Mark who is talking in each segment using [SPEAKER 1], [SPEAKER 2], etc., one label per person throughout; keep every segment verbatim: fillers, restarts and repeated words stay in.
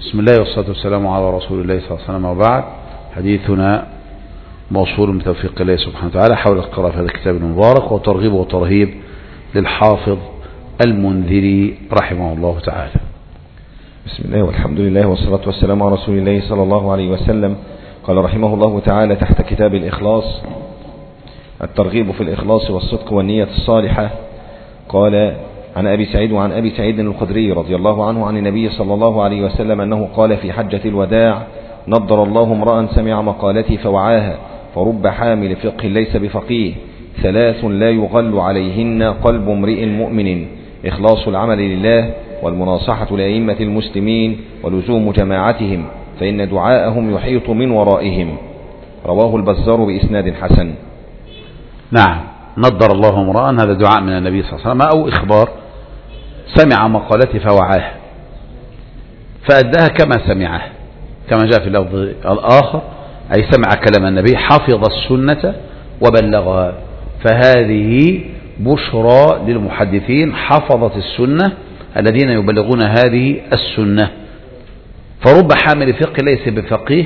[SPEAKER 1] بسم الله والصلاة والسلام على رسول الله صلى الله عليه وسلم، وبعد. حديثنا موصول بتوفيق الله سبحانه وتعالى حول القراءة في هذا الكتاب المبارك، وترغيب وترهيب للحافظ المنذري رحمه الله تعالى.
[SPEAKER 2] بسم الله والحمد لله والصلاة والسلام على رسول الله صلى الله عليه وسلم. قال رحمه الله تعالى تحت كتاب الإخلاص: الترغيب في الإخلاص والصدق والنية الصالحة. قال عن أبي سعيد وعن أبي سعيد الخدري رضي الله عنه عن النبي صلى الله عليه وسلم أنه قال في حجة الوداع: نضر الله امرأ سمع مقالتي فوعاها، فرب حامل فقه ليس بفقيه، ثلاث لا يغل عليهن قلب امرئ مؤمن: إخلاص العمل لله، والمناصحة لأئمة المسلمين، ولزوم جماعتهم، فإن دعاءهم يحيط من ورائهم. رواه البزار بإسناد حسن.
[SPEAKER 1] نعم، نضر الله امرأ، هذا دعاء من النبي صلى الله عليه وسلم أو إخبار. سمع مقالتي فوعاها، فأداها كما سمعه، كما جاء في اللفظ الآخر، أي سمع كلام النبي، حفظ السنة وبلغها. فهذه بشرى للمحدثين حفظت السنة الذين يبلغون هذه السنة. فرب حامل فقه ليس بفقيه،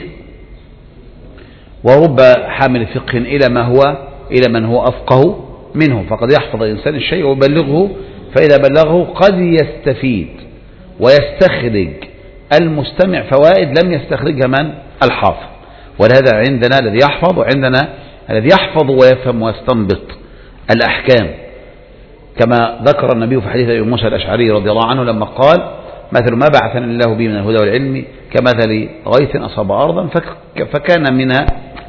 [SPEAKER 1] ورب حامل فقه إلى ما هو إلى من هو أفقه منه. فقد يحفظ الإنسان الشيء ويبلغه، فإذا بلغه قد يستفيد ويستخرج المستمع فوائد لم يستخرجها من الحافظ. ولهذا عندنا الذي يحفظ، وعندنا الذي يحفظ ويفهم ويستنبط الأحكام، كما ذكر النبي في حديث أبي موسى الأشعري رضي الله عنه لما قال: مثل ما بعثني الله به من الهدى والعلم كمثل غيث أصاب أرضا فكان منها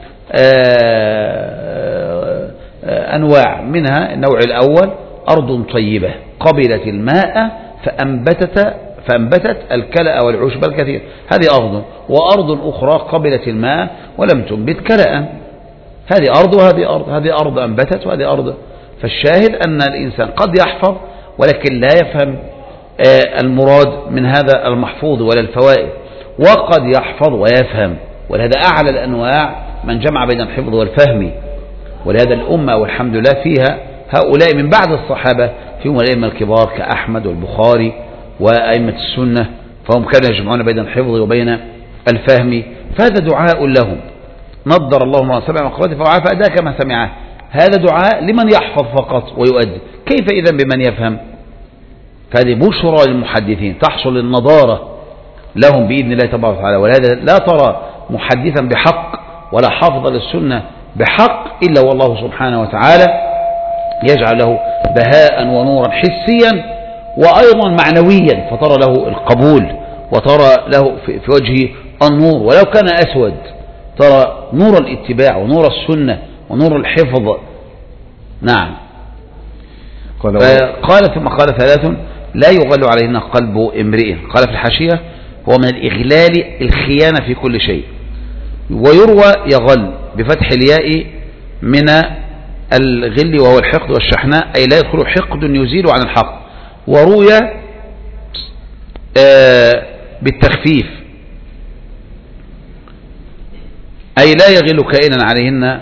[SPEAKER 1] أنواع، منها النوع الأول أرض طيبة قبلت الماء فأنبتت فأنبتت الكلأ والعشب الكثير، هذه أرض. وأرض أخرى قبلت الماء ولم تنبت كلأ، هذه أرض وهذه أرض، هذه أرض أنبتت وهذه أرض. فالشاهد أن الإنسان قد يحفظ ولكن لا يفهم المراد من هذا المحفوظ ولا الفوائد، وقد يحفظ ويفهم، ولهذا أعلى الأنواع من جمع بين الحفظ والفهم. ولهذا الأمة والحمد لله فيها هؤلاء من بعد الصحابة، فيهم الأئمة الكبار كأحمد والبخاري وأئمة السنة، فهم كانوا يجمعون بين الحفظ وبين الفهم. فهذا دعاء لهم: نضر الله ما سمع مقالتي فوعاها فأداها كما سمعه. هذا دعاء لمن يحفظ فقط ويؤدي، كيف إذن بمن يفهم؟ فهذه بشرى للمحدثين، تحصل النضارة لهم بإذن الله تبارك وتعالى. ولهذا لا ترى محدثا بحق ولا حافظا للسنة بحق إلا والله سبحانه وتعالى يجعل له بهاء ونورا حسيا وأيضا معنويا، فترى له القبول وترى له في وجهه النور، ولو كان أسود ترى نور الاتباع ونور السنة ونور الحفظ. نعم. قال ثم قال: ثلاث لا يغل عليهن قلب امرئ. قال في الحاشية: هو من الإغلال الخيانة في كل شيء. ويروى يغل بفتح الياء من الغل وهو الحقد والشحناء، أي لا يدخل حقد يزيل عن الحق. وروي آه بالتخفيف، أي لا يغل كائنا عليهن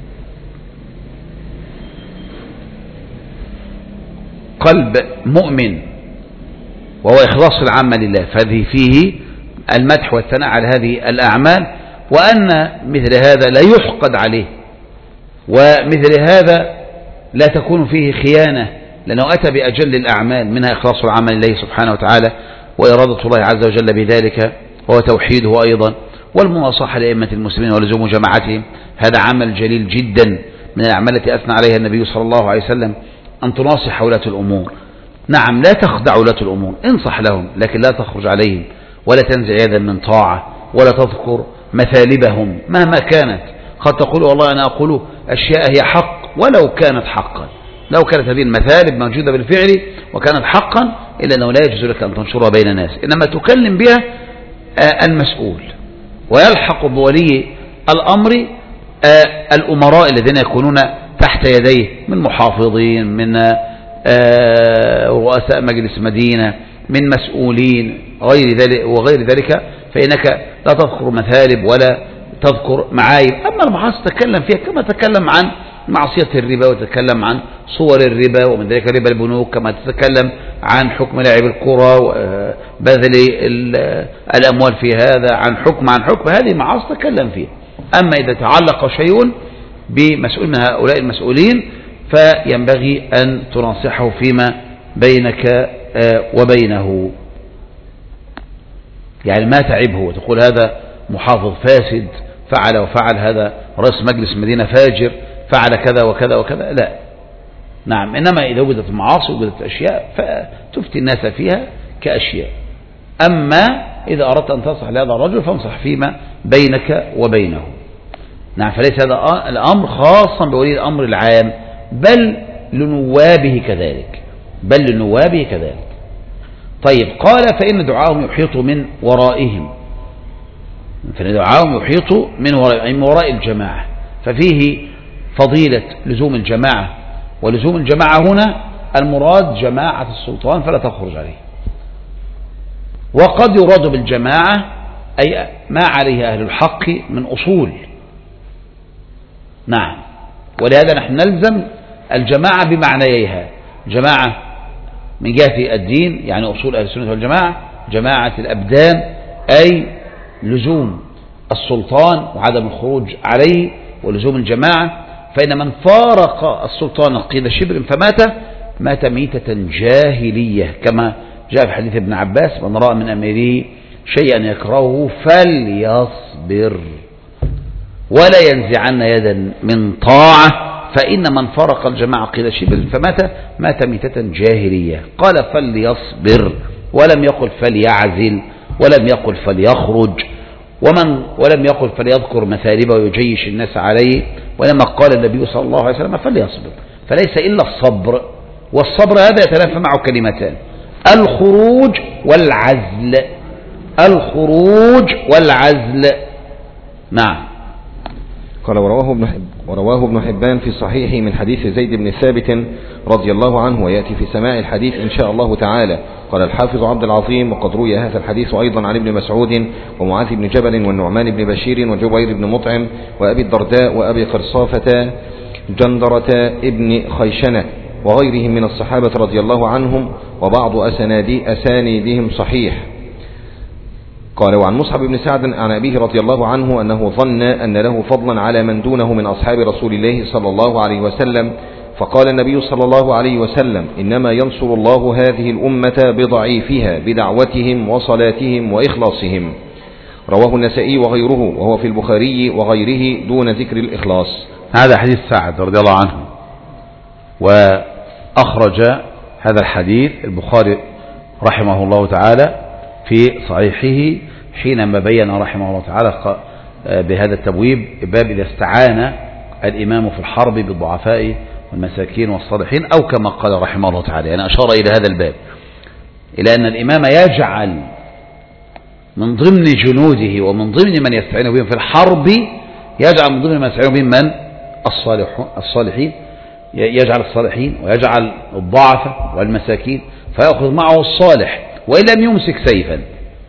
[SPEAKER 1] قلب مؤمن، وهو إخلاص العمل لله. فهذه فيه المدح والثناء على هذه الأعمال، وأن مثل هذا لا يحقد عليه، ومثل هذا لا تكون فيه خيانة، لأنه أتى بأجل الأعمال، منها إخلاص العمل لله سبحانه وتعالى وإرادة الله عز وجل بذلك، وهو توحيده أيضا، والمناصحة لأئمة المسلمين ولزوم جماعتهم. هذا عمل جليل جدا من الأعمال التي أثنى عليها النبي صلى الله عليه وسلم، أن تناصح ولاة الأمور. نعم، لا تخدع ولاة الأمور، انصح لهم، لكن لا تخرج عليهم ولا تنزع يدا من طاعة ولا تذكر مثالبهم مهما كانت. قد تقول: والله أنا أقول أشياء هي حق ولو كانت حقا، لو كانت هذه المثالب موجودة بالفعل وكانت حقا، إلا أنه لا يجوز لك أن تنشرها بين الناس، إنما تكلم بها المسؤول. ويلحق بولي الأمر الأمراء الذين يكونون تحت يديه من محافظين، من رؤساء مجلس مدينة، من مسؤولين غير ذلك وغير ذلك، فإنك لا تذكر مثالب ولا تذكر معايب. أما المعاصي تتكلم فيها كما تتكلم عن معصية الربا، وتتكلم عن صور الربا ومن ذلك ربا البنوك، كما تتكلم عن حكم لعب الكرة وبذل الأموال في هذا، عن حكم عن حكم هذه معاصي تكلم فيها. أما إذا تعلق شيء بمسؤول من هؤلاء المسؤولين فينبغي أن تناصحه فيما بينك وبينه، يعني ما تعبه وتقول هذا محافظ فاسد فعل وفعل، هذا رئيس مجلس مدينة فاجر فعل كذا وكذا وكذا، لا. نعم، إنما إذا وجدت معاصي وجدت أشياء فتفتي الناس فيها كأشياء. أما إذا أردت أن تنصح لهذا الرجل فانصح فيما بينك وبينه. نعم، فليس هذا الأمر خاصا بولي الأمر العام، بل لنوابه كذلك، بل لنوابه كذلك. طيب، قال فإن دعاهم يحيط من ورائهم، فإن دعاهم يحيط من وراء من وراء الجماعة، ففيه فضيلة لزوم الجماعة، ولزوم الجماعة هنا المراد جماعة السلطان فلا تخرج عليه. وقد يراد بالجماعة أي ما عليه أهل الحق من أصول. نعم، ولهذا نحن نلزم الجماعة بمعنيها، جماعة من جهة الدين يعني أصول أهل السنة والجماعة، جماعة الأبدان أي لزوم السلطان وعدم الخروج عليه ولزوم الجماعة. فإن من فارق السلطان قيل شبر فمات مات ميتة جاهلية، كما جاء في حديث ابن عباس: من رأى من أميره شيئا يكرهه فليصبر ولا ينزعن يدا من طاعة، فإن من فرق الجماعة قيل شبر فمات مات ميتة جاهلية. قال فليصبر، ولم يقل فليعزل، ولم يقل فليخرج، ومن ولم يقل فليذكر مثالبه ويجيش الناس عليه، ولما قال النبي صلى الله عليه وسلم فليصبر. فليس إلا الصبر، والصبر هذا يتلافى معه كلمتان: الخروج والعزل، الخروج والعزل. نعم.
[SPEAKER 2] قال ورواه ابن حب ورواه ابن حبان في صحيحه من حديث زيد بن ثابت رضي الله عنه، ويأتي في سماع الحديث إن شاء الله تعالى. قال الحافظ عبد العظيم: وقد روي هذا الحديث أيضا عن ابن مسعود ومعاذ بن جبل والنعمان بن بشير وجبير بن مطعم وأبي الدرداء وأبي قرصافة جندرة ابن خيشنة وغيرهم من الصحابة رضي الله عنهم، وبعض أسانيد أسانيدهم صحيح. قال وعن مصعب بن سعد عن أبيه رضي الله عنه أنه ظن أن له فضلا على من دونه من أصحاب رسول الله صلى الله عليه وسلم، فقال النبي صلى الله عليه وسلم: إنما ينصر الله هذه الأمة بضعيفها بدعوتهم وصلاتهم وإخلاصهم. رواه النسائي وغيره، وهو في البخاري وغيره دون ذكر الإخلاص.
[SPEAKER 1] هذا حديث سعد رضي الله عنه، وأخرج هذا الحديث البخاري رحمه الله تعالى في صحيحه حينما بين رحمه الله تعالى بهذا التبويب: باب إذا استعان الإمام في الحرب بالضعفاء والمساكين والصالحين، أو كما قال رحمه الله تعالى. يعني أشار إلى هذا الباب، إلى أن الإمام يجعل من ضمن جنوده ومن ضمن من يستعين بهم في الحرب، يجعل من ضمن من يستعين بهم من الصالحين، يجعل الصالحين ويجعل الضعفاء والمساكين، فيأخذ معه الصالح وإن لم يمسك سيفا،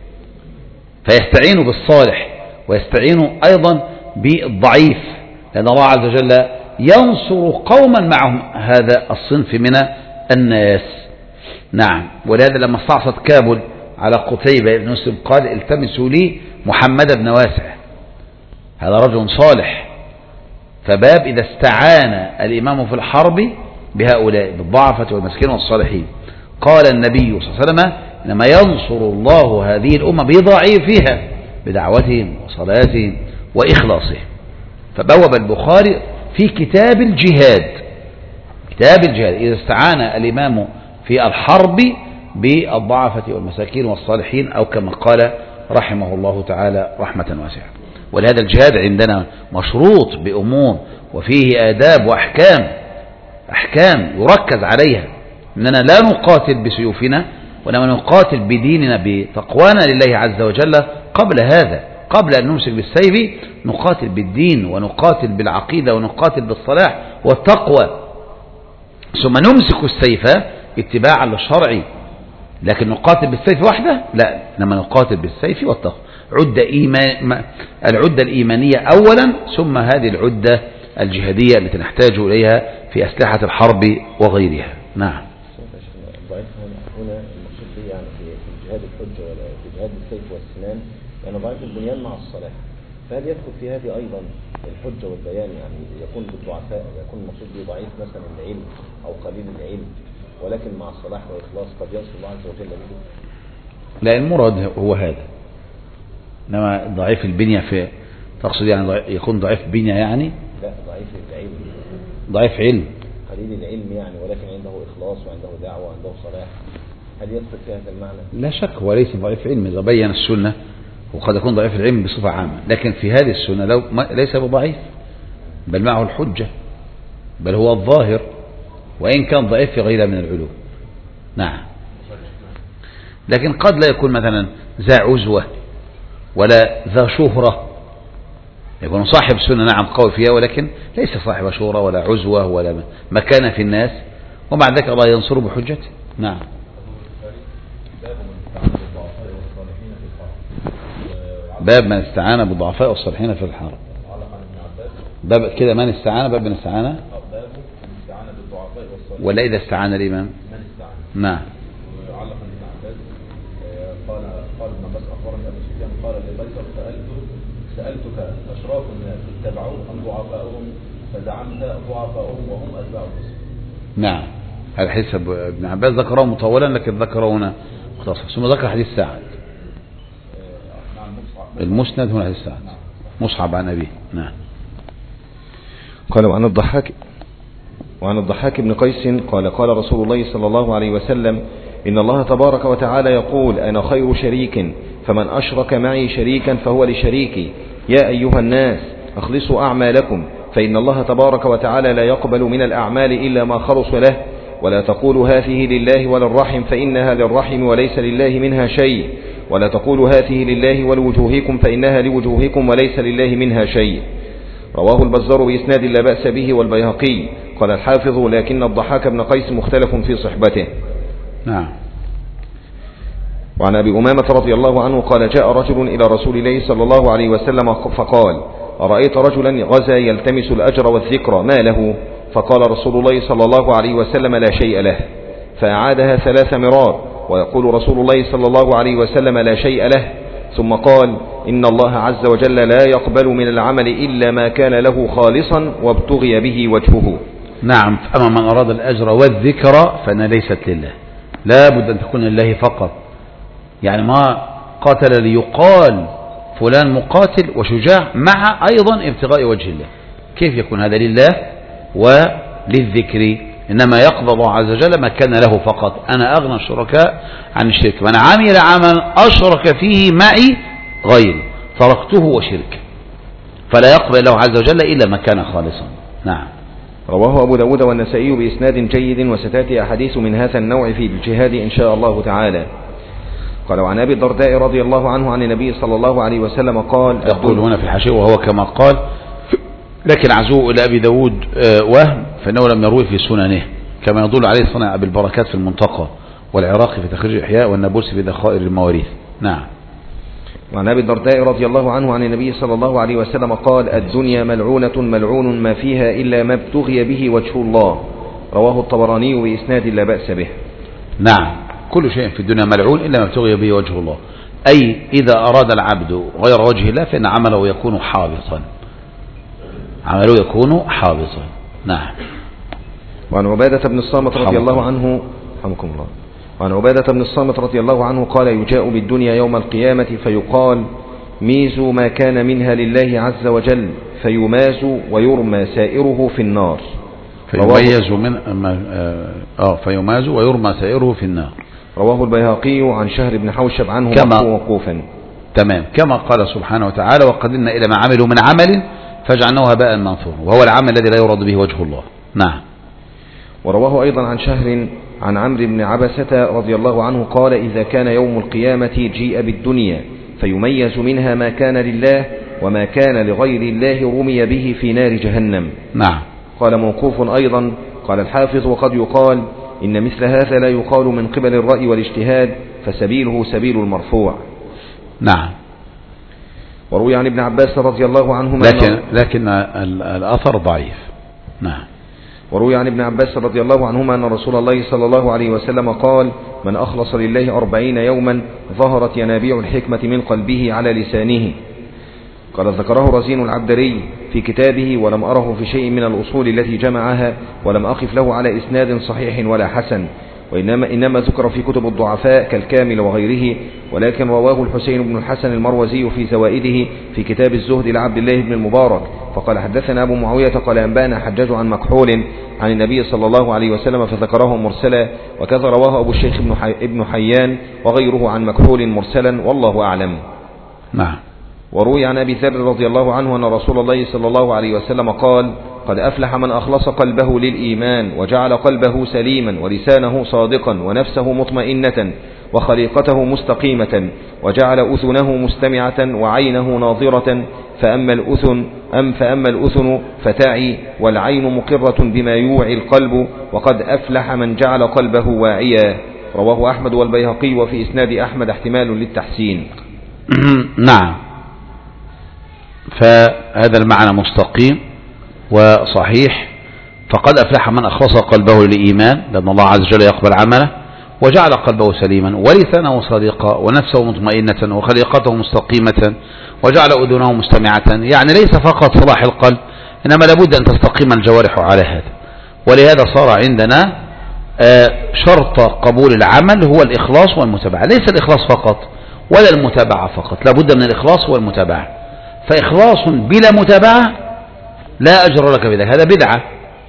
[SPEAKER 1] فيستعين بالصالح ويستعين أيضا بالضعيف، لأن الله عز وجل ينصر قوما معهم هذا الصنف من الناس. نعم، ولهذا لما استعصت كابل على قتيبة بن مسلم قال: التمسوا لي محمد بن واسع، هذا رجل صالح. فباب إذا استعان الإمام في الحرب بهؤلاء بالضعفة والمسكين والصالحين. قال النبي صلى الله عليه وسلم: إنما ينصر الله هذه الأمة بضعيفها بدعوتهم وصلاتهم وإخلاصهم. فبوب البخاري في كتاب الجهاد، كتاب الجهاد إذا استعان الإمام في الحرب بالضعفة والمساكين والصالحين، أو كما قال رحمه الله تعالى رحمة واسعة. ولهذا الجهاد عندنا مشروط بأمور وفيه آداب وأحكام، أحكام يركز عليها، إننا لا نقاتل بسيوفنا وإنما نقاتل بديننا بتقوانا لله عز وجل. قبل هذا، قبل أن نمسك بالسيف، نقاتل بالدين ونقاتل بالعقيدة ونقاتل بالصلاح والتقوى، ثم نمسك السيف اتباعا للشرع. لكن نقاتل بالسيف وحده لا، إنما نقاتل بالسيف والتقوى. عدة إيمان، العدة الإيمانية أولا، ثم هذه العدة الجهادية التي نحتاج إليها في أسلحة الحرب وغيرها. نعم.
[SPEAKER 2] هنا جهاد الحجة ولا في جهاد السيف والسنان، يعني ضعيف البنيان مع الصلاح، فهل يدخل في هذه أيضا الحجة والبيان؟ يعني يكون بالضعفاء، يكون المقصود به ضعيف مثلا العلم أو قليل العلم، ولكن مع الصلاح والإخلاص قد ينصر الله عز وجل به.
[SPEAKER 1] لا، المراد هو هذا. إنما ضعيف البنية في تقصد يعني يكون ضعيف بنية يعني؟
[SPEAKER 2] لا، ضعيف العلم.
[SPEAKER 1] ضعيف علم.
[SPEAKER 2] قليل العلم يعني، ولكن عنده إخلاص وعنده دعوة وعنده صلاح، هل يدخل في هذا المعنى؟
[SPEAKER 1] لا شك، هو ليس ضعيف علم إذا بين السنة، وقد يكون ضعيف العلم بصفة عامة، لكن في هذه السنة لو ليس بضعيف، بل معه الحجة، بل هو الظاهر، وإن كان ضعيف في غيرها من العلوم. نعم. لكن قد لا يكون مثلا ذا عزوة ولا ذا شهرة، يكون صاحب سنة نعم قوي فيها، ولكن ليس صاحب شهرة ولا عزوة ولا مكانة في الناس، ومع ذلك الله ينصره بحجته. نعم. باب من استعان بالضعفاء والصالحين في الحرب. باب كده من استعان، باب من استعان ولا إذا استعان الإمام
[SPEAKER 2] من استعان.
[SPEAKER 1] نعم.
[SPEAKER 2] علق ابن عباس قال قال ابن عباس أخبرني أبو سفيان قال لقيصر سألته سألتك أشراف الناس اتبعوه أم ضعفاؤهم فزعمت ضعفاؤهم وهم أتباع الرسل.
[SPEAKER 1] نعم، هذا حديث ابن عباس ذكره مطولا، لكن ذكره هنا مختصر، ثم ذكر حديث سعد. المسند هنا حديث سعد مصعب عن أبيه. نعم.
[SPEAKER 2] قال وعن الضحاك وعن الضحاك بن قيس قال قال رسول الله صلى الله عليه وسلم إن الله تبارك وتعالى يقول أنا خير شريك، فمن أشرك معي شريكا فهو لشريكي. يا أيها الناس أخلصوا أعمالكم، فإن الله تبارك وتعالى لا يقبل من الأعمال إلا ما خلص له، ولا تقولوا هذه لله وللرحم فإنها للرحم وليس لله منها شيء، ولا تقولوا هذه لله ولوجوهكم فإنها لوجوهكم وليس لله منها شيء. رواه البزار بإسناد لا بأس به والبيهقي. قال الحافظ لكن الضحاك بن قيس مختلف في صحبته.
[SPEAKER 1] نعم.
[SPEAKER 2] وعن أبي أمامة رضي الله عنه قال جاء رجل إلى رسول الله صلى الله عليه وسلم فقال أرأيت رجلا غزا يلتمس الأجر والذكر ما له؟ فقال رسول الله صلى الله عليه وسلم لا شيء له. فأعادها ثلاث مرار ويقول رسول الله صلى الله عليه وسلم لا شيء له، ثم قال إن الله عز وجل لا يقبل من العمل إلا ما كان له خالصا وابتغي به وجهه.
[SPEAKER 1] نعم. أما من أراد الأجر والذكر فإن ليست لله، لا بد أن تكون لله فقط. يعني ما قاتل ليقال فلان مقاتل وشجاع، مع أيضا ابتغاء وجه الله. كيف يكون هذا لله وللذكر؟ إنما يقضى الله عز وجل ما كان له فقط. أنا أغنى الشركاء عن الشرك، من عمل عملا أشرك فيه معي غيري تركته وشرك، فلا يقبل الله عز وجل إلا ما كان خالصا. نعم.
[SPEAKER 2] رواه أبو داود والنسائي بإسناد جيد، وستأتي أحاديث من هذا النوع في الجهاد إن شاء الله تعالى. قال وعن أبي الدرداء رضي الله عنه عن النبي صلى الله عليه وسلم قال
[SPEAKER 1] يقول هنا في الحاشية وهو كما قال، لكن عزوه إلى أبي داود وهم، فإنه لم يروي في سننه، كما يدل عليه صنع أبي البركات في المنتقى، والعراقي في تخريج الإحياء، والنابلسي في ذخائر المواريث. نعم.
[SPEAKER 2] وعن أبي الدرداء رضي الله عنه عن النبي صلى الله عليه وسلم قال الدنيا ملعونة ملعون ما فيها إلا ما ابتغي به وجه الله. رواه الطبراني بإسناد لا بأس به.
[SPEAKER 1] نعم. كل شيء في الدنيا ملعون إلا ما ابتغي به وجه الله، أي إذا أراد العبد غير وجه الله فإن عمله يكون حابطا، عمله يكون حابطا. نعم.
[SPEAKER 2] وعن عبادة بن الصامت رضي الله عنه رحمكم الله وعن عبادة بن الصامت رضي الله عنه قال يجاء بالدنيا يوم القيامة فيقال ميزوا ما كان منها لله عز وجل، فيماز ويرمى سائره في النار.
[SPEAKER 1] فيميز من آه فيماز ويرمى سائره في النار.
[SPEAKER 2] رواه البيهقي عن شهر بن حوشب عنه موقوفا.
[SPEAKER 1] تمام. كما قال سبحانه وتعالى وقدمنا إلى ما عملوا من عمل فجعلناه هباء منثورا، وهو العمل الذي لا يراد به وجه الله. نعم.
[SPEAKER 2] ورواه أيضا عن شهر عن عمرو بن عبسة رضي الله عنه قال إذا كان يوم القيامة جيء بالدنيا فيميز منها ما كان لله وما كان لغير الله رمي به في نار جهنم.
[SPEAKER 1] نعم.
[SPEAKER 2] قال موقوف أيضا. قال الحافظ وقد يقال إن مثل هذا لا يقال من قبل الرأي والاجتهاد، فسبيله سبيل المرفوع.
[SPEAKER 1] نعم.
[SPEAKER 2] وروي عن ابن عباس رضي الله عنهما
[SPEAKER 1] لكن, لكن الأثر ضعيف. نعم.
[SPEAKER 2] وروي عن ابن عباس رضي الله عنهما أن رسول الله صلى الله عليه وسلم قال: من أخلص لله أربعين يوما ظهرت ينابيع الحكمة من قلبه على لسانه. قد ذكره رزين العبدري في كتابه: ولم أره في شيء من الأصول التي جمعها، ولم أقف له على إسناد صحيح ولا حسن، وإنما إنما ذكر في كتب الضعفاء كالكامل وغيره، ولكن رواه الحسين بن الحسن المروزي في زوائده في كتاب الزهد لعبد الله بن المبارك، فقال: حدثنا أبو معاوية قال أنبانا حجاج عن مكحول عن النبي صلى الله عليه وسلم، فذكره مرسلا، وكذا رواه أبو الشيخ ابن حيان وغيره عن مكحول مرسلا، والله أعلم.
[SPEAKER 1] نعم.
[SPEAKER 2] وروي عن أبي ذر رضي الله عنه أن رسول الله صلى الله عليه وسلم قال: قد أفلح من أخلص قلبه للإيمان وجعل قلبه سليما ولسانه صادقا ونفسه مطمئنة وخليقته مستقيمة وجعل أذنه مستمعة وعينه ناظرة، فأما الأذن أم فأما الأذن فتعي والعين مقرة بما يوعي القلب، وقد أفلح من جعل قلبه واعيا. رواه أحمد والبيهقي، وفي إسناد أحمد احتمال للتحسين.
[SPEAKER 1] نعم. فهذا المعنى مستقيم وصحيح. فقد أفلح من أخلص قلبه للإيمان، لأن الله عز وجل يقبل عمله، وجعل قلبه سليما ولسانه صادقا ونفسه مطمئنة وخليقته مستقيمة وجعل أذنه مستمعة. يعني ليس فقط صلاح القلب، إنما لابد أن تستقيم الجوارح على هذا. ولهذا صار عندنا شرط قبول العمل هو الإخلاص والمتابعة، ليس الإخلاص فقط ولا المتابعة فقط، لابد من الإخلاص والمتابعة. فإخلاص بلا متابعة لا أجر لك بذلك، هذا بدعة،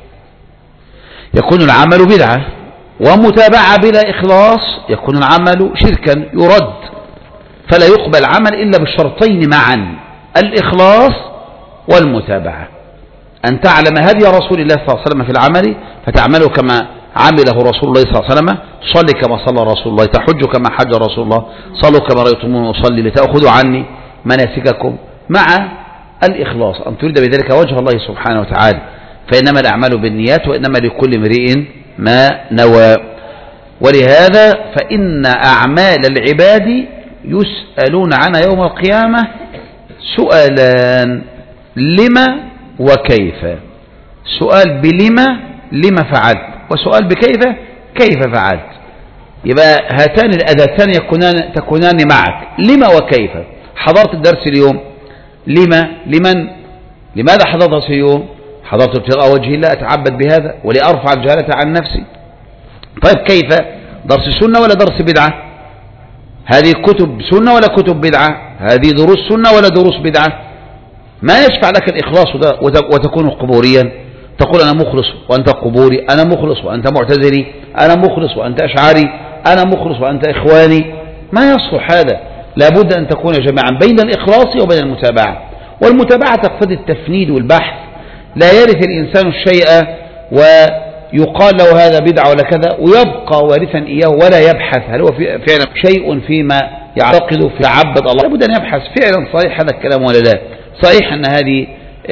[SPEAKER 1] يكون العمل بدعة. ومتابعة بلا إخلاص يكون العمل شركا يرد، فلا يقبل عمل إلا بالشرطين معا، الإخلاص والمتابعة. أن تعلم هدي رسول الله صلى الله عليه وسلم في العمل فتعمله كما عمله رسول الله صلى الله عليه وسلم، تصلي كما صلى رسول الله، تحج كما حج رسول الله، صلوا كما رأيتموني أصلي لتأخذوا عني مناسككم، مع الإخلاص، أن تريد بذلك وجه الله سبحانه وتعالى. فإنما الأعمال بالنيات وإنما لكل امرئ ما نوى. ولهذا فإن أعمال العباد يسألون عنها يوم القيامة سؤالان: لما وكيف. سؤال بلما، لما فعلت، وسؤال بكيف، كيف فعلت. يبقى هاتان الأداتان يكونان تكونان معك، لما وكيف. حضرت الدرس اليوم، لما، لمن، لماذا حضرت اليوم؟ حضرت ابتغاء وجه الله، أتعبد بهذا ولأرفع الجهالة عن نفسي. طيب كيف؟ درس سنة ولا درس بدعة؟ هذه كتب سنة ولا كتب بدعة؟ هذه دروس سنة ولا دروس بدعة؟ ما يشفع لك الإخلاص وتكون قبوريا، تقول أنا مخلص وأنت قبوري، أنا مخلص وأنت معتزلي، أنا مخلص وأنت أشعري، أنا مخلص وأنت إخواني. ما يصلح هذا. لابد أن تكون جماعا بين الإخلاص وبين المتابعة. والمتابعة تقتضي التفنيد والبحث. لا يرث الإنسان الشيء ويقال له هذا بدعة ولا كذا ويبقى وارثا إياه ولا يبحث هل هو فعلا شيء فيما يعتقد في عبد الله. لابد أن يبحث فعلا صحيح هذا الكلام ولا لا، صحيح أن هذه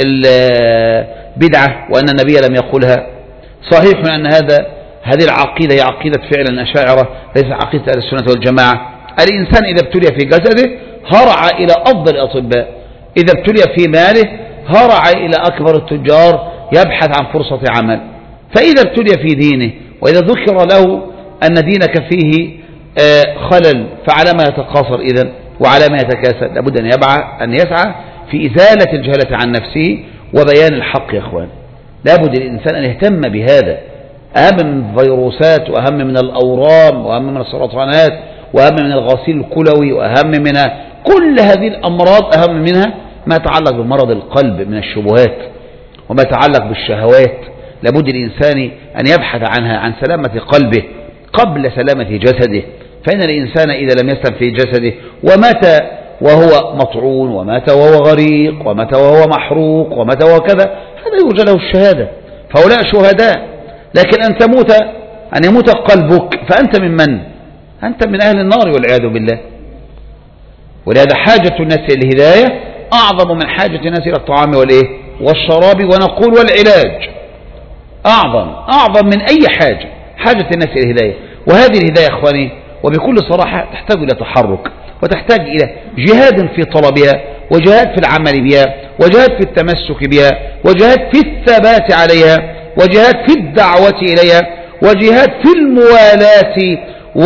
[SPEAKER 1] البدعة وأن النبي لم يقولها، صحيح أن هذا هذه العقيدة هي عقيدة فعلا أشاعرة ليس عقيدة أهل السنة والجماعة. الإنسان إذا ابتلي في جسده هرع إلى أفضل الأطباء، إذا ابتلي في ماله هرع إلى أكبر التجار يبحث عن فرصة عمل. فإذا ابتلي في دينه وإذا ذكر له أن دينك فيه خلل فعلى ما يتقاصر إذن وعلى ما يتكاسل. لابد أن يبعى أن يسعى في إزالة الجهلة عن نفسه وبيان الحق يا أخوان. لابد الإنسان أن يهتم بهذا، أهم من الفيروسات وأهم من الأورام وأهم من السرطانات وأهم من الغسيل الكلوي وأهم من كل هذه الأمراض، أهم منها ما يتعلق بمرض القلب من الشبهات وما يتعلق بالشهوات. لابد الإنسان أن يبحث عنها، عن سلامة قلبه قبل سلامة جسده. فإن الإنسان إذا لم يسلم في جسده ومات وهو مطعون ومات وهو غريق ومات وهو محروق ومات وهو كذا، هذا يرجى له الشهادة، فهؤلاء شهداء. لكن أن تموت أن يموت قلبك فأنت من من؟ أنت من أهل النار والعياذ بالله. ولهذا حاجة الناس إلى الهداية أعظم من حاجة الناس إلى الطعام والإيه والشراب، ونقول والعلاج أعظم أعظم من أي حاجة. حاجة الناس إلى الهداية، وهذه الهداية أخواني وبكل صراحة تحتاج إلى تحرك وتحتاج إلى جهاد في طلبها وجهاد في العمل بها وجهاد في التمسك بها وجهاد في الثبات عليها وجهاد في الدعوة إليها، وجهاد في الموالاة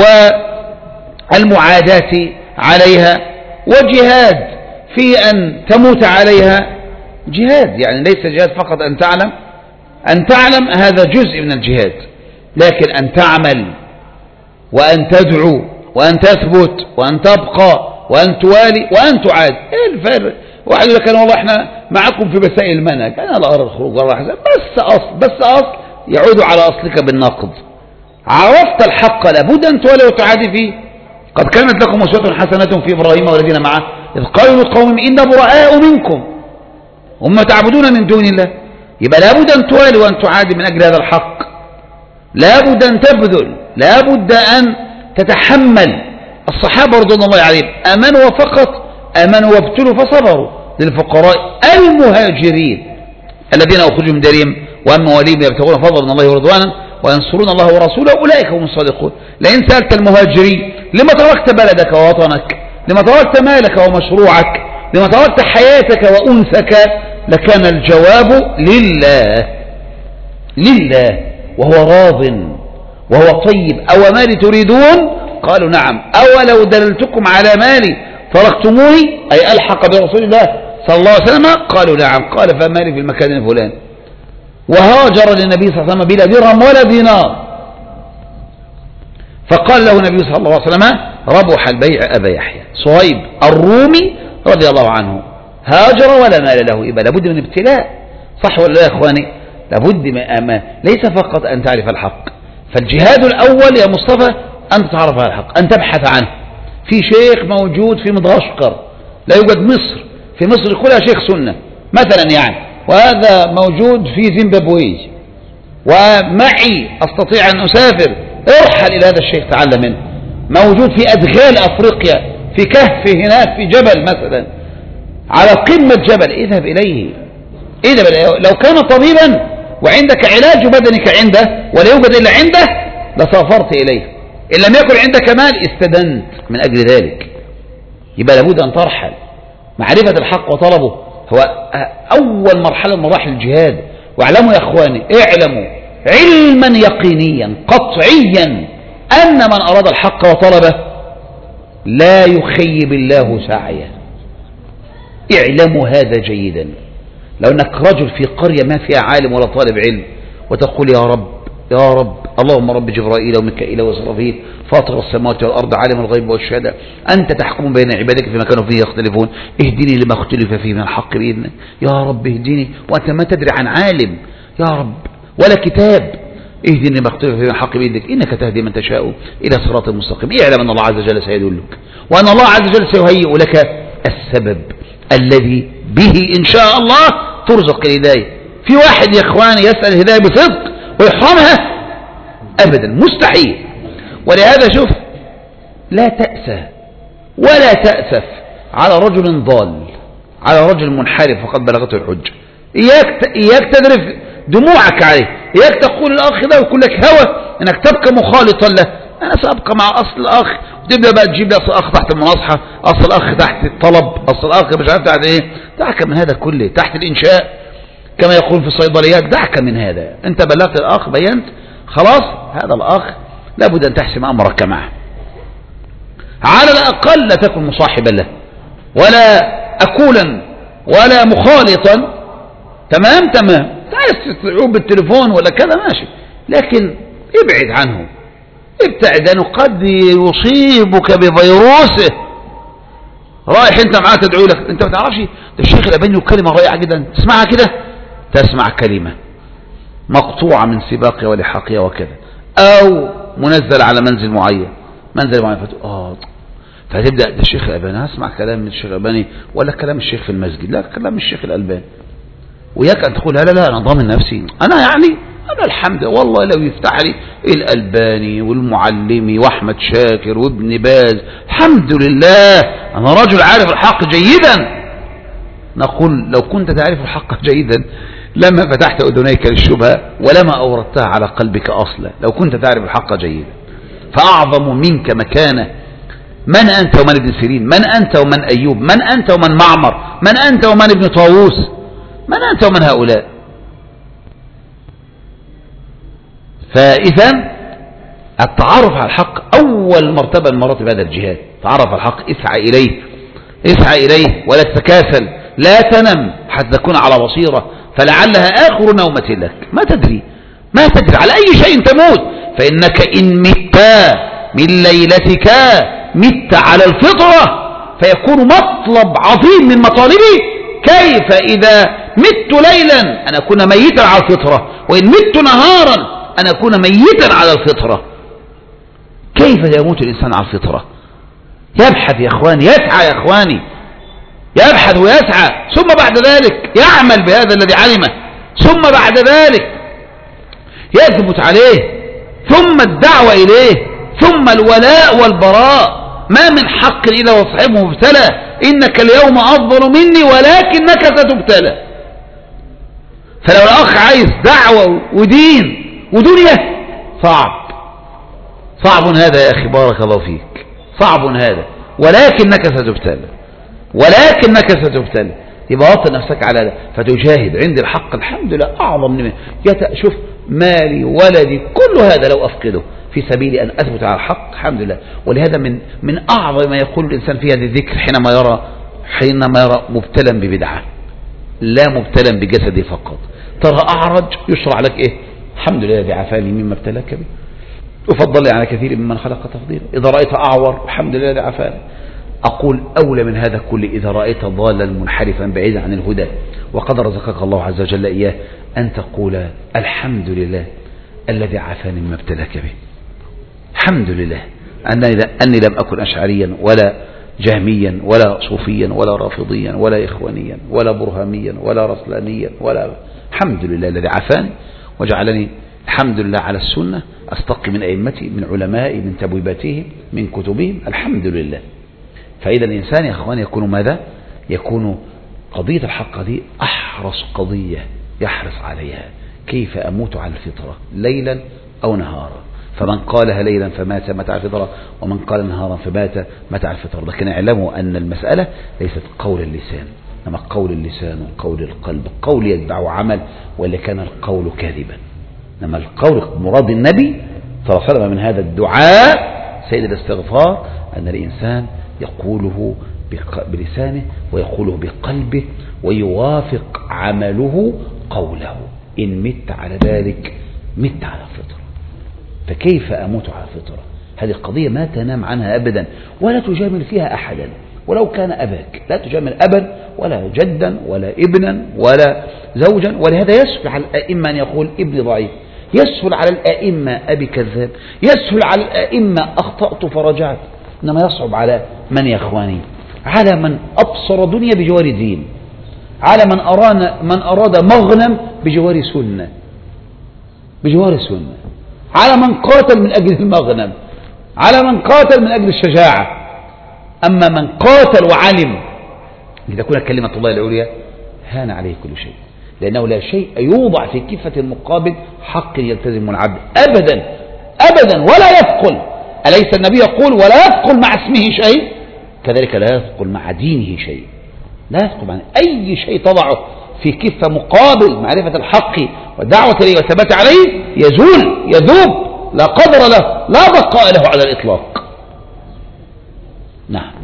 [SPEAKER 1] والمعاداة عليها، وجهاد في أن تموت عليها. جهاد يعني ليس جهاد فقط أن تعلم، أن تعلم هذا جزء من الجهاد، لكن أن تعمل وأن تدعو وأن تثبت وأن تبقى وأن توالي وأن تعاد. إيه الفرق؟ واحد يقول لك أنا والله إحنا معكم في مسائل المنهج، أنا لا أرى الخروج ولا أحزن، بس أصل بس أصل يعود على أصلك بالنقد. عرفت الحق لابد أن توالي وتعادي فيه. قد كانت لكم أسوة حسنة في إبراهيم والذين معه إذ قالوا لقومهم إنا براء منكم وما تعبدون من دون الله. يبقى لابد أن توالي وأن تعادي من أجل هذا الحق، لابد أن تبذل، لابد أن تتحمل. الصحابة رضوان الله عليهم آمنوا وفقط، آمنوا وابتلوا فصبروا. للفقراء المهاجرين الذين أخرجوا من ديرهم وأموالهم يبتغون فضلا من الله ورضوانا وينصرون الله ورسوله أولئك هم الصادقون. لئن سألت المهاجرين لما تركت بلدك ووطنك، لما تركت مالك ومشروعك، لما تركت حياتك وأنثك، لكان الجواب لله، لله وهو راض وهو طيب. أو مالي تريدون؟ قالوا نعم. أولو دللتكم على مالي تركتموني أي ألحق برسول الله صلى الله عليه وسلم؟ قالوا نعم. قال فمالي في المكان الفلاني. وهاجر للنبي صلى الله عليه وسلم بلا درهم ولا دينار، فقال له النبي صلى الله عليه وسلم ربح البيع أبا يحيى. صهيب الرومي رضي الله عنه هاجر ولا مال له. يبقى لابد من ابتلاء، صح ولا لا يا إخواني؟ لابد من أما ليس فقط أن تعرف الحق. فالجهاد الأول يا مصطفى أن تتعرف على الحق، أن تبحث عنه. في شيخ موجود في مدغشقر، لا يوجد مصر، في مصر كلها شيخ سنة مثلا يعني، وهذا موجود في زيمبابوي، ومعي أستطيع أن أسافر، ارحل إلى هذا الشيخ تعلم منه. موجود في أدغال أفريقيا في كهف هناك في جبل مثلا على قمة جبل، اذهب إليه. اذهب إليه. لو كان طبيبا وعندك علاج بدنك عنده ولا يوجد إلا عنده لسافرت إليه. إن لم يكن عندك مال استدنت من أجل ذلك. يبقى لابد أن ترحل. معرفة الحق وطلبه هو أول مرحلة من مراحل الجهاد. واعلموا يا أخواني، اعلموا علما يقينيا قطعيا أن من أراد الحق وطلبه لا يخيب الله سعيه. اعلموا هذا جيدا. لو أنك رجل في قرية ما فيها عالم ولا طالب علم وتقول يا رب يا رب اللهم رب جبرائيل وميكائيل وإسرافيل فاطر السماوات والأرض عالم الغيب والشهادة أنت تحكم بين عبادك فيما كانوا فيه يختلفون اهدني لما اختلف فيه من الحق بإذنك يا رب اهدني، وأنت ما تدري عن عالم يا رب ولا كتاب، اهدني لما اختلف فيه من الحق بإذنك إنك تهدي من تشاء إلى صراط مستقيم. اعلم أن الله عز وجل سيدلك، وأن الله عز وجل سيهيئ لك السبب الذي به إن شاء الله ترزق الهداية. في واحد يا إخواني يسأل الهداية بصدق ويحرمها أبدا، مستحيل. ولهذا شوف، لا تأسى ولا تأسف على رجل ضال، على رجل منحرف وقد بلغته الحجة. إياك إياك تذرف دموعك عليه، إياك تقول الأخ ده ويقول لك هوى أنك تبقى مخالطا له. أنا سأبقى مع أصل الأخ، وتبدأ بقى تجيب لي أصل الأخ تحت المناصحة، أصل الأخ تحت الطلب، أصل الأخ مش عارف تحت إيه. دعك من هذا كله، تحت الإنشاء كما يقول في الصيدليات. دعك من هذا، أنت بلغت الأخ بينت خلاص، هذا الأخ لابد أن تحسم أمرك معه. على الأقل لا تكن مصاحبا له ولا أكولا ولا مخالطا. تمام تمام، تعال تدعوه بالتليفون ولا كذا ماشي، لكن ابعد عنه، ابتعد عنه، قد يصيبك بفيروسه. رايح انت معاه تدعو لك، انت ما تعرفش ده الشيخ الألباني كلمة رائعة جدا، تسمعها كده، تسمع كلمة مقطوعة من سباقها ولحاقها وكذا، أو منزل على منزل معين، منزل معين فتقول آه فتبدأ ده الشيخ الألباني، هسمع كلام من الشيخ الألباني ولا كلام الشيخ في المسجد؟ لا، كلام الشيخ الألباني. وياك أن تقول لا لا لا أنا ضامن نفسي، أنا يعني أنا الحمد والله لو يفتح لي الألباني والمعلمي وأحمد شاكر وابن باز الحمد لله أنا رجل عارف الحق جيدا. نقول لو كنت تعرف الحق جيدا لما فتحت أذنيك للشبهة ولما أوردتها على قلبك أصلا. لو كنت تعرف الحق جيدا، فأعظم منك مكانة من أنت ومن ابن سيرين، من أنت ومن أيوب، من أنت ومن معمر، من أنت ومن ابن طاووس، من أنت ومن هؤلاء. فإذا التعرف على الحق أول مرتبة من مراتب هذا الجهاد. تعرف على الحق، اسعى إليه، اسعى إليه ولا تتكاسل، لا تنم حتى تكون على بصيرة، فلعلها آخر نومة لك. ما تدري ما تدري على أي شيء تموت، فإنك إن مت من ليلتك مت على الفطرة، فيكون مطلب عظيم من مطالبي كيف إذا مت ليلا أن أكون ميتا على الفطرة، وإن مت نهارا أن أكون ميتا على الفطرة. كيف يموت الإنسان على الفطرة؟ يبحث يا أخواني، يسعى يا أخواني، يبحث ويسعى، ثم بعد ذلك يعمل بهذا الذي علمه، ثم بعد ذلك يثبت عليه، ثم الدعوة إليه، ثم الولاء والبراء. ما من حق إلا وصاحبه مبتلى، إنك اليوم أفضل مني ولكنك ستبتلى. فلو الأخ عايز دعوة ودين ودنيا صعب، صعب هذا يا أخي، بارك الله فيك، صعب هذا، ولكنك ستبتلى، ولكنك ستبتلى. يبقى وطن نفسك على ده، فتجاهد عند الحق. الحمد لله أعظم نعمة. شوف مالي ولدي كل هذا لو أفقده في سبيل أن أثبت على الحق، الحمد لله. ولهذا من من أعظم ما يقول الإنسان في هذا الذكر حينما يرى حينما يرى مبتلا ببدعة، لا مبتلا بجسدي فقط. ترى أعرج يشرع لك إيه؟ الحمد لله الذي عافاني مما ابتلاك به، أفضل على كثير ممن خلق تفضيلا. إذا رأيت أعور الحمد لله الذي عافاني. أقول أولى من هذا كله إذا رأيت ضالا منحرفا بعيدا عن الهدى وقد رزقك الله عز وجل إياه، أن تقول الحمد لله الذي عافاني مما ابتلاك به. الحمد لله أني, أني لم أكن أشعريا ولا جهميا ولا صوفيا ولا رافضيا ولا إخوانيا ولا برهاميا ولا رسلانيا ولا. الحمد لله الذي عافاني وجعلني الحمد لله على السنة، أستقي من أئمتي، من علمائي، من تبويباتهم، من كتبهم. الحمد لله. فإذا الإنسان يا أخوان يكون ماذا؟ يكون قضية الحق دي أحرص قضية يحرص عليها. كيف أموت على الفطرة ليلا أو نهارا؟ فمن قالها ليلا فمات مات على الفطرة، ومن قال نهارا فمات مات على الفطرة. لكن اعلموا أن المسألة ليست قول اللسان، إنما قول اللسان وقول القلب. قول يتبع عمل، ولا كان القول كاذبا. إنما القول مراد النبي صلى الله عليه وسلم من هذا الدعاء سيد الاستغفار أن الإنسان يقوله بلسانه ويقوله بقلبه ويوافق عمله قوله. إن مت على ذلك مت على الفطرة. فكيف أموت على الفطرة؟ هذه القضية ما تنام عنها أبدا، ولا تجامل فيها أحدا ولو كان أباك. لا تجامل أبا ولا جدا ولا ابنا ولا زوجا. ولهذا يسهل على الأئمة أن يقول ابني ضعيف، يسهل على الأئمة أبي كذاب، يسهل على الأئمة أخطأت فرجعت. إنما يصعب على من يا أخواني؟ على من أبصر دنيا بجوار دين، على من أراد, من أراد مغنم بجوار سنة، بجوار سنة، على من قاتل من أجل المغنم، على من قاتل من أجل الشجاعة. أما من قاتل وعلم إذا كانت كلمة الله العليا هان عليه كل شيء، لأنه لا شيء يوضع في كفة المقابل حق يلتزم العبد أبدا أبدا ولا يثقل. أليس النبي يقول ولا يثقل مع اسمه شيء؟ كذلك لا يثقل مع دينه شيء. لا يثقل مع أي شيء تضعه في كفة مقابل معرفة الحق والدعوة إليه والثبات عليه يزول يذوب، لا قدر له، لا بقاء له على الإطلاق. نعم.